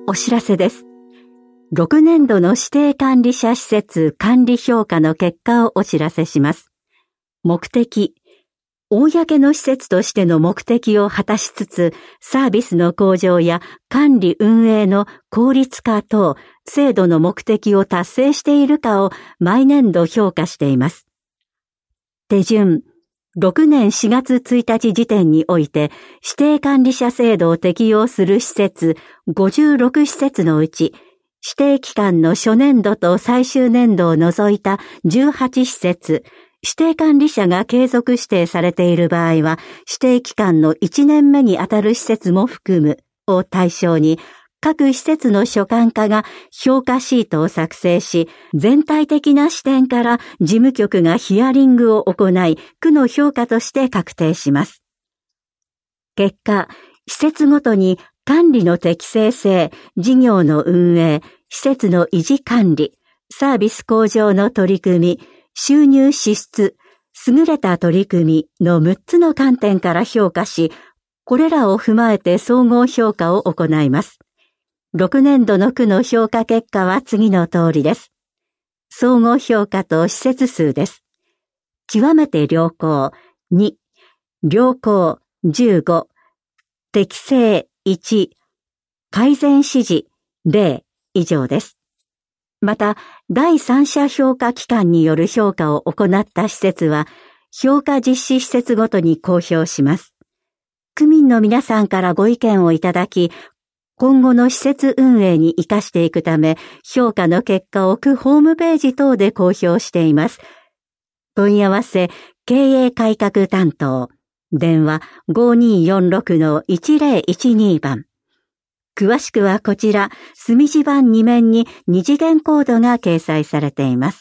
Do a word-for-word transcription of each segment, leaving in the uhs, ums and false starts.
お知らせです。ろくねんどの指定管理者施設管理評価の結果をお知らせします。目的、公の施設としての目的を果たしつつ、サービスの向上や管理運営の効率化等、制度の目的を達成しているかを毎年度評価しています。手順、ろくねんしがつついたち時点において、指定管理者制度を適用する施設ごじゅうろく施設のうち、指定期間の初年度と最終年度を除いたじゅうはち施設、指定管理者が継続指定されている場合は、指定期間のいちねんめにあたる施設も含むを対象に、各施設の所管課が評価シートを作成し、全体的な視点から事務局がヒアリングを行い、区の評価として確定します。結果、施設ごとに管理の適正性、事業の運営、施設の維持管理、サービス向上の取り組み、収入支出、優れた取り組みのむっつの観点から評価し、これらを踏まえて総合評価を行います。ろくねんどの区の評価結果は次の通りです。総合評価と施設数です。極めて良好に、良好じゅうご、適正いち、改善指示ゼロ以上です。また、第三者評価機関による評価を行った施設は、評価実施施設ごとに公表します。区民の皆さんからご意見をいただき、今後の施設運営に生かしていくため、評価の結果を区ホームページ等で公表しています。問い合わせ、経営改革担当、電話 ごにーよんろくのいちぜろいちに 番。詳しくはこちら、墨字盤に面に二次元コードが掲載されています。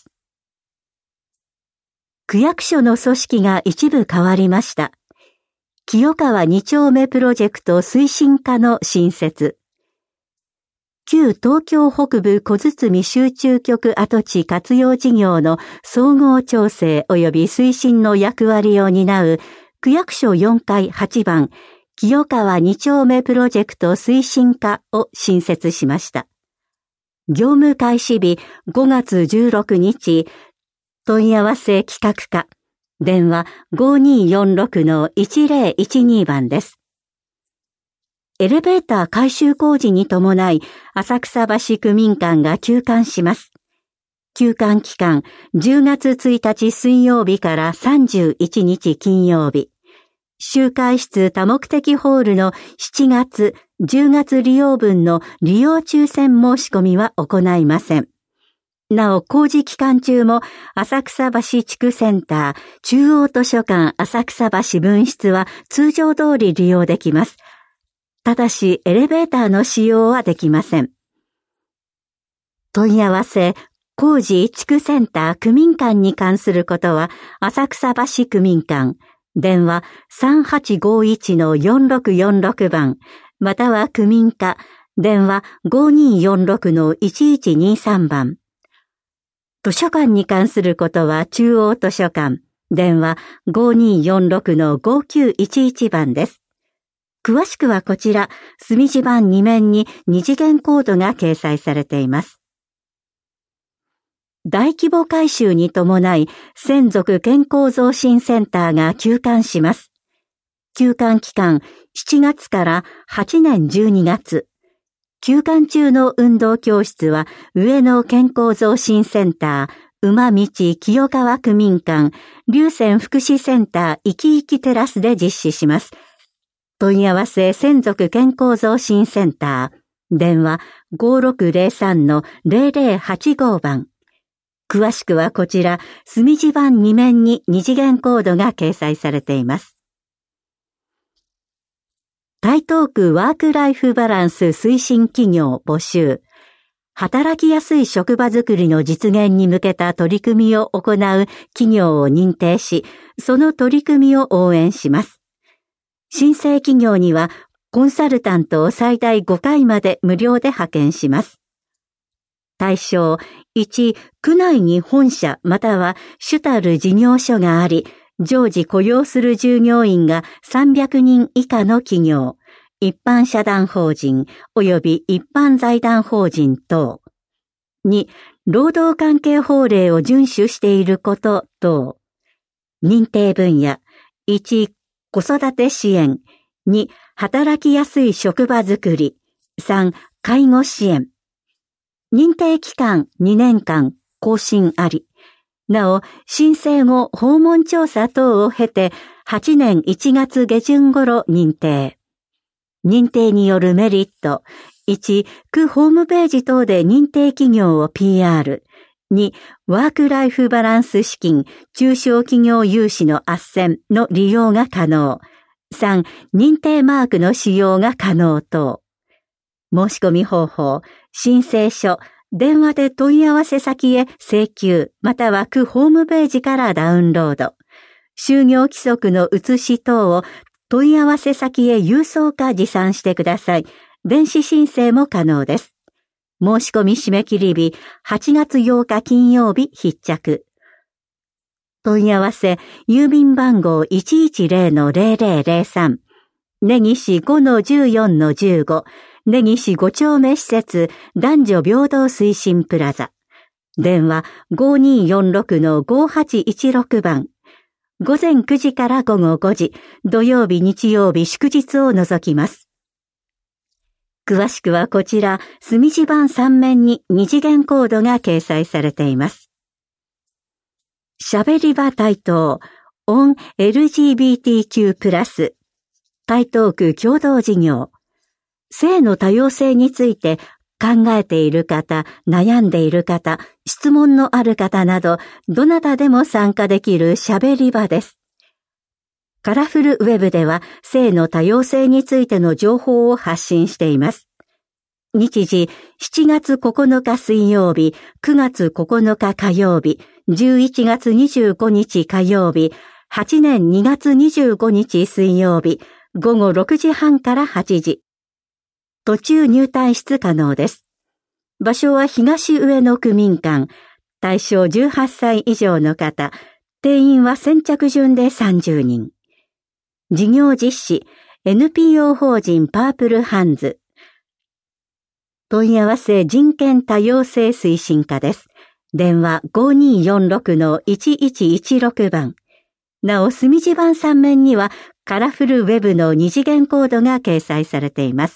区役所の組織が一部変わりました。清川に丁目プロジェクト推進課の新設。旧東京北部小堤集中局跡地活用事業の総合調整及び推進の役割を担う区役所よんかいはちばん清川に丁目プロジェクト推進課を新設しました。業務開始日ごがつじゅうろくにち、問い合わせ企画課、電話 ごにーよんろくのいちぜろいちに 番です。エレベーター改修工事に伴い、浅草橋区民館が休館します。休館期間、じゅうがつついたち水曜日からさんじゅういちにち金曜日。集会室多目的ホールのしちがつ、じゅうがつ利用分の利用抽選申し込みは行いません。なお、工事期間中も浅草橋地区センター、中央図書館浅草橋分室は通常通り利用できます。ただし、エレベーターの使用はできません。問い合わせ、工事地区センター区民館に関することは、浅草橋区民館、電話 さんはちごいちのよんろくよんろく 番、または区民課、電話 ごにーよんろくのいちいちにさん 番。図書館に関することは中央図書館、電話 ごにーよんろくのごきゅういちいち 番です。詳しくはこちら、墨字盤に面に二次元コードが掲載されています。大規模改修に伴い、専属健康増進センターが休館します。休館期間、しちがつからはちねんじゅうにがつ。休館中の運動教室は、上野健康増進センター、馬道清川区民館、龍泉福祉センターいきいきテラスで実施します。問い合わせ専属健康増進センター、電話 ごろくぜろさんのぜろぜろはちご 番。詳しくはこちら、墨字盤に面に二次元コードが掲載されています。台東区ワークライフバランス推進企業募集。働きやすい職場づくりの実現に向けた取り組みを行う企業を認定し、その取り組みを応援します。申請企業にはコンサルタントを最大ごかいまで無料で派遣します。対象いち、区内に本社または主たる事業所があり、常時雇用する従業員がさんびゃくにん以下の企業、 一般社団法人及び一般財団法人等。に、労働関係法令を遵守していること等。認定分野。いち、子育て支援。に、働きやすい職場づくり。さん、介護支援。認定期間にねんかん、更新あり。なお、申請後訪問調査等を経て、はちねんいちがつげじゅん頃認定。認定によるメリット。いち、区ホームページ等で認定企業を ピーアール。に、ワークライフバランス資金、中小企業融資の斡旋の利用が可能。さん、認定マークの使用が可能等。申し込み方法、申請書、電話で問い合わせ先へ請求、または区ホームページからダウンロード。就業規則の写し等を問い合わせ先へ郵送か持参してください。電子申請も可能です。申し込み締め切り日、はちがつようか金曜日必着。問い合わせ、郵便番号 いちいちゼロ ゼロゼロゼロさん、根岸 ごのじゅうよんのじゅうご、根岸ご丁目施設男女平等推進プラザ。電話 ごにーよんろくのごはちいちろく 番。午前くじから午後ごじ、土曜日日曜日祝日を除きます。詳しくはこちら、墨字版さん面に二次元コードが掲載されています。しゃべり場台東、オン エルジービーティーキュー プラス、台東区共同事業。性の多様性について考えている方、悩んでいる方、質問のある方など、どなたでも参加できるしゃべり場です。カラフルウェブでは性の多様性についての情報を発信しています。日時しちがつここのか水曜日、くがつここのか火曜日、じゅういちがつにじゅうごにち火曜日、はちねんにがつにじゅうごにち水曜日、ごごろくじはんからはちじ。途中入退室可能です。場所は東上野区民館、対象じゅうはっさい以上の方、定員は先着順でさんじゅうにん。事業実施、エヌピーオー 法人パープルハンズ。問い合わせ人権多様性推進課です。電話 ごにーよんろくのいちいちいちろく 番。なお、墨字版さん面にはカラフルウェブの二次元コードが掲載されています。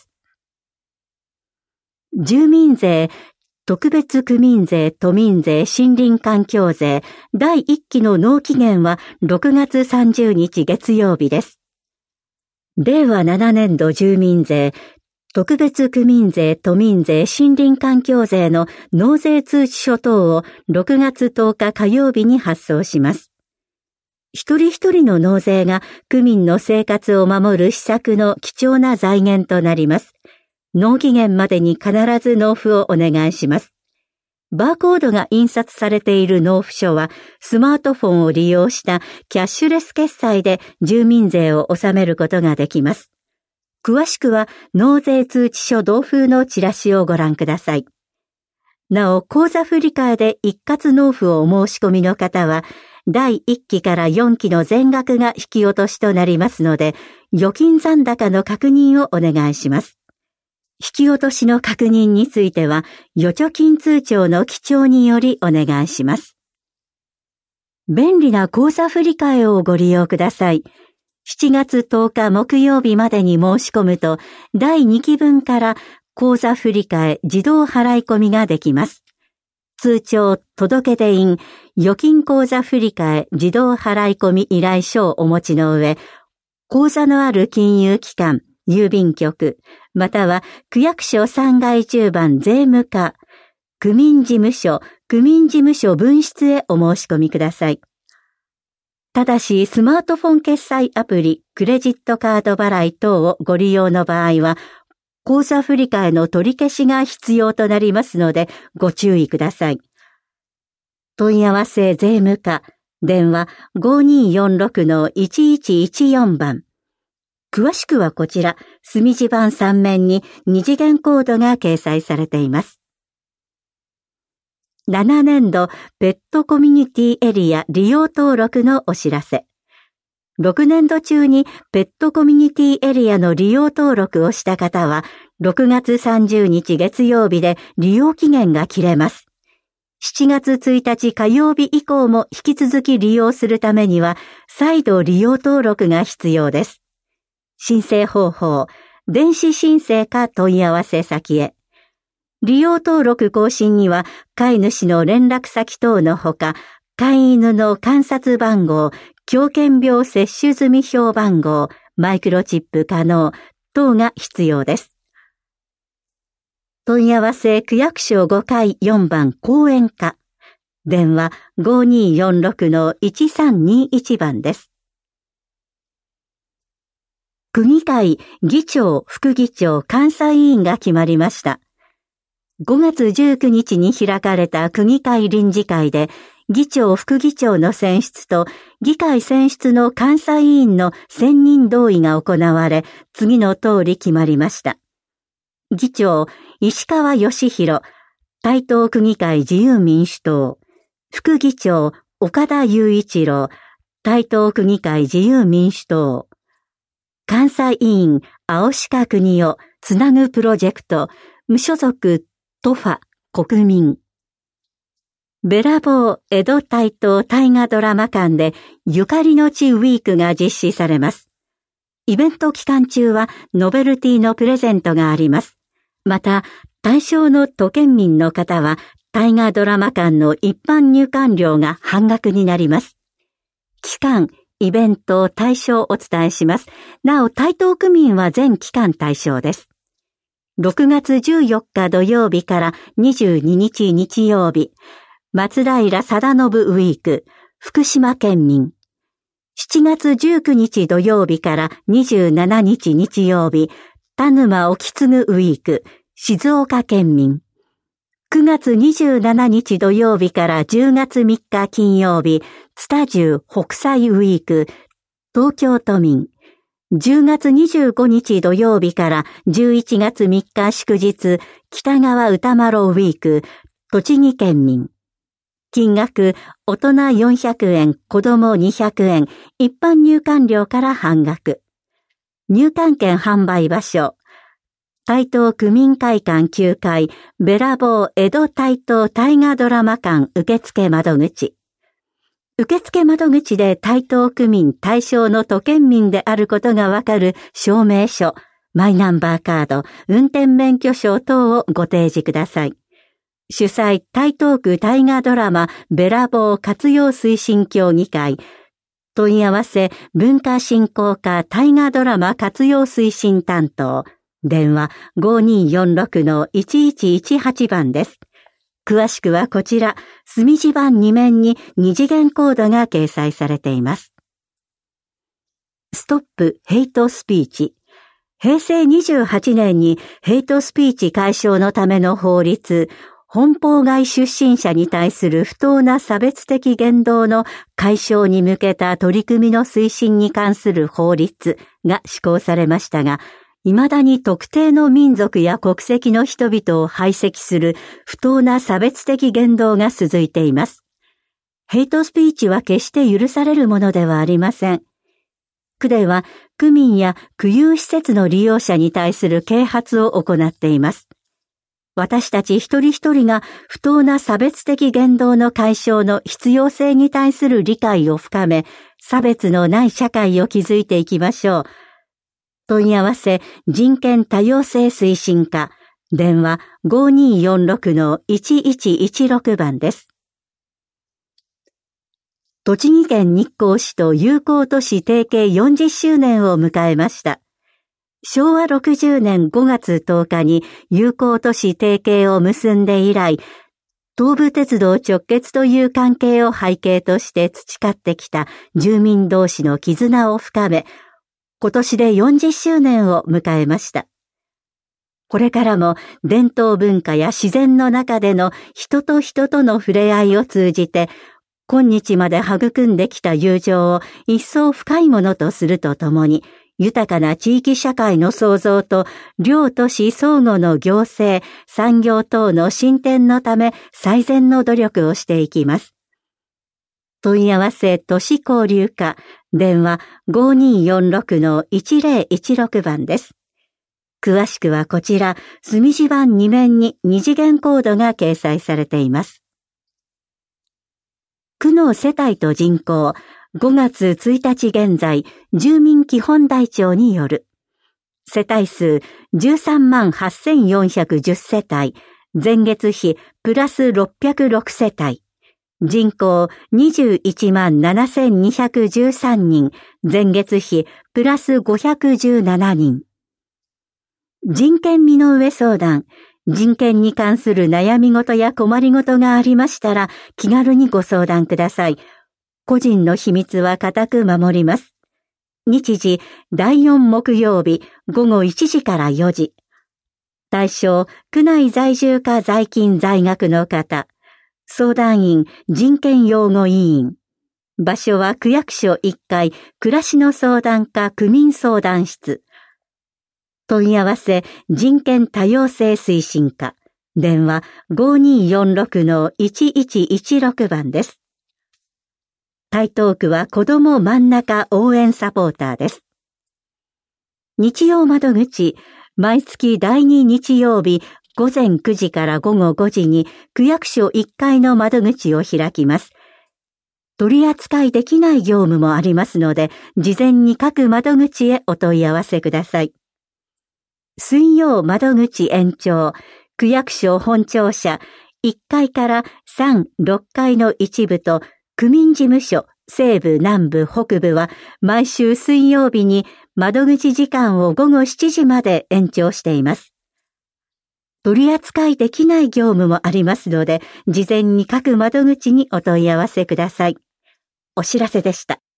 住民税、特別区民税、都民税、森林環境税、だいいっきの納期限はろくがつさんじゅうにち月曜日です。れいわななねんど住民税、特別区民税、都民税、森林環境税の納税通知書等をろくがつとおか火曜日に発送します。一人一人の納税が区民の生活を守る施策の貴重な財源となります。納期限までに必ず納付をお願いします。バーコードが印刷されている納付書は、スマートフォンを利用したキャッシュレス決済で住民税を納めることができます。詳しくは、納税通知書同封のチラシをご覧ください。なお、口座振替で一括納付をお申し込みの方は、だいいっきからよんきの全額が引き落としとなりますので、預金残高の確認をお願いします。引き落としの確認については、預貯金通帳の記帳によりお願いします。便利な口座振替をご利用ください。しちがつとおか木曜日までに申し込むと、だいにき分から口座振替自動払い込みができます。通帳届出印預金口座振替自動払い込み依頼書をお持ちの上、口座のある金融機関、郵便局、または区役所さんがいじゅうばん税務課、区民事務所、区民事務所分室へお申し込みください。ただし、スマートフォン決済アプリ、クレジットカード払い等をご利用の場合は、口座振替の取り消しが必要となりますので、ご注意ください。問い合わせ税務課、電話 ごにーよんろくのいちいちいちよん 番。詳しくはこちら、墨字版さん面に二次元コードが掲載されています。ななねんどペットコミュニティエリア利用登録のお知らせ。 ろくねんど中にペットコミュニティエリアの利用登録をした方は、ろくがつさんじゅうにち月曜日で利用期限が切れます。しちがつついたち火曜日以降も引き続き利用するためには、再度利用登録が必要です。申請方法、電子申請か問い合わせ先へ。利用登録更新には、飼い主の連絡先等のほか、飼い犬の観察番号、狂犬病接種済み表番号、マイクロチップ可能等が必要です。問い合わせ区役所ごかいよんばん講演課。電話 ごにーよんろくのいちさんにいち 番です。区議会議長、副議長、監査委員が決まりました。ごがつじゅうくにちに開かれた区議会臨時会で、議長、副議長の選出と議会選出の監査委員の選任同意が行われ、次の通り決まりました。議長、石川義弘、台東区議会自由民主党。副議長、岡田雄一郎、台東区議会自由民主党。監査委員、青鹿国夫、つなぐプロジェクト、無所属、トファ、国民。べらぼう江戸台東大河ドラマ館でゆかりの地ウィークが実施されます。イベント期間中はノベルティのプレゼントがあります。また、対象の都県民の方は大河ドラマ館の一般入館料が半額になります。期間、イベント、対象をお伝えします。なお、台東区民は全期間対象です。ろくがつじゅうよっか土曜日からにじゅうににち日曜日、松平定信ウィーク、福島県民。しちがつじゅうくにち土曜日からにじゅうしちにち日曜日、田沼沖継ウィーク、静岡県民。くがつにじゅうしちにち土曜日からじゅうがつみっか金曜日、津田重北斎ウィーク、東京都民。じゅうがつにじゅうごにち土曜日からじゅういちがつみっか祝日、北川歌麿ウィーク、栃木県民。金額、大人よんひゃくえん、子供にひゃくえん、一般入館料から半額。入館券販売場所。台東区民会館きゅうかい、べらぼう江戸台東大河ドラマ館受付窓口。受付窓口で台東区民対象の都県民であることがわかる証明書、マイナンバーカード、運転免許証等をご提示ください。主催、台東区大河ドラマべらぼう活用推進協議会。問い合わせ、文化振興課大河ドラマ活用推進担当。電話 ごにーよんろくのいちいちいちはち 番です。詳しくはこちら、墨字盤に面に二次元コードが掲載されています。ストップヘイトスピーチ。へいせいにじゅうはちねんにヘイトスピーチ解消のための法律、本邦外出身者に対する不当な差別的言動の解消に向けた取り組みの推進に関する法律が施行されましたが、未だに特定の民族や国籍の人々を排斥する不当な差別的言動が続いています。ヘイトスピーチは決して許されるものではありません。区では区民や区有施設の利用者に対する啓発を行っています。私たち一人一人が不当な差別的言動の解消の必要性に対する理解を深め、差別のない社会を築いていきましょう。問い合わせ、人権多様性推進課、電話 ごにーよんろくのいちいちいちろく 番です。栃木県日光市と友好都市提携よんじゅっしゅうねんを迎えました。しょうわろくじゅうねんごがつとおかに友好都市提携を結んで以来、東武鉄道直結という関係を背景として培ってきた住民同士の絆を深め、今年でよんじゅっしゅうねんを迎えました。これからも伝統文化や自然の中での人と人との触れ合いを通じて、今日まで育んできた友情を一層深いものとするとともに、豊かな地域社会の創造と両都市相互の行政、産業等の進展のため最善の努力をしていきます。 問い合わせ都市交流課、電話 ごにーよんろくのいちぜろいちろく 番です。詳しくはこちら、墨字盤に面に二次元コードが掲載されています。区の世帯と人口、ごがつついたち現在、住民基本台帳による。世帯数じゅうさんまんはっせんよんひゃくじゅう世帯、前月比プラスろっぴゃくろく世帯。人口にじゅういちまんななせんにひゃくじゅうさんにん、前月比プラスごひゃくじゅうななにん。人権身の上相談、人権に関する悩み事や困り事がありましたら気軽にご相談ください。個人の秘密は固く守ります。日時だいよん木曜日ごごいちじからよじ。対象、区内在住か在勤在学の方。相談員、人権擁護委員。場所は区役所いっかい、暮らしの相談課区民相談室。問い合わせ、人権多様性推進課。電話 ごにーよんろくのいちいちいちろく 番です。台東区は子ども真ん中応援サポーターです。日曜窓口、毎月だいに日曜日午前くじからごごごじに区役所いっかいの窓口を開きます。取り扱いできない業務もありますので、事前に各窓口へお問い合わせください。水曜窓口延長、区役所本庁舎いっかいからさん、ろっかいの一部と区民事務所西部南部北部は毎週水曜日に窓口時間をごごしちじまで延長しています。取り扱いできない業務もありますので、事前に各窓口にお問い合わせください。お知らせでした。